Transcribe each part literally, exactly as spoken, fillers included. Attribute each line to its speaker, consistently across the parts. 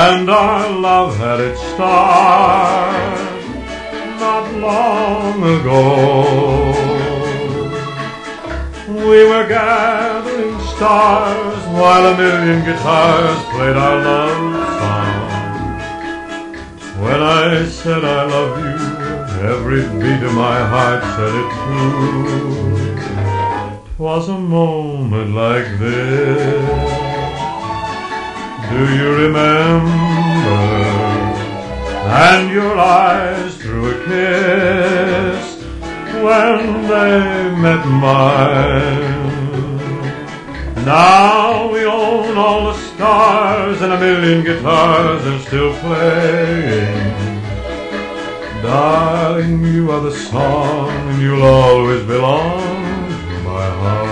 Speaker 1: and our love had its start not long ago. We were gathering stars while a million guitars played our love song. When I said I love you, every beat of my heart said it too. 'Twas a moment like this. Do you remember? And your eyes threw a kiss when they met mine. Now we own all the stars and a million guitars are still playing. Darling, you are the song and you'll always belong to my heart.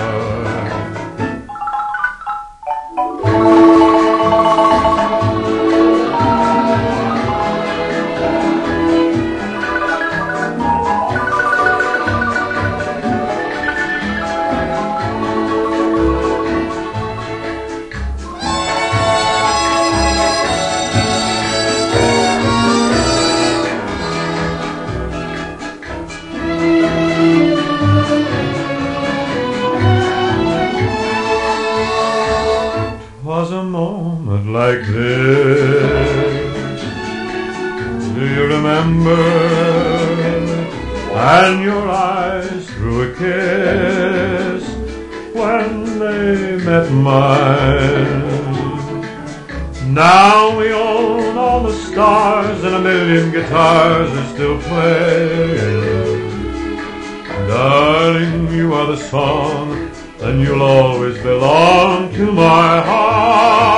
Speaker 1: Was a moment like this. Do you remember? And your eyes threw a kiss when they met mine. Now we own all the stars and a million guitars are still playing. Darling, you are the song and you'll always belong to my heart.